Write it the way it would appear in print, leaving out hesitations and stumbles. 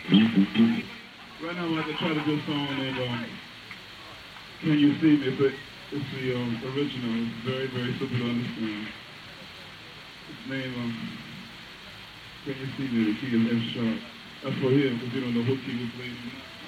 Right now, I'm about to try to do a song named Can You See Me? But it's the original. It's very, very simple to understand. It's named Can You See Me? The key is F sharp. That's for him, because you don't know what key was played.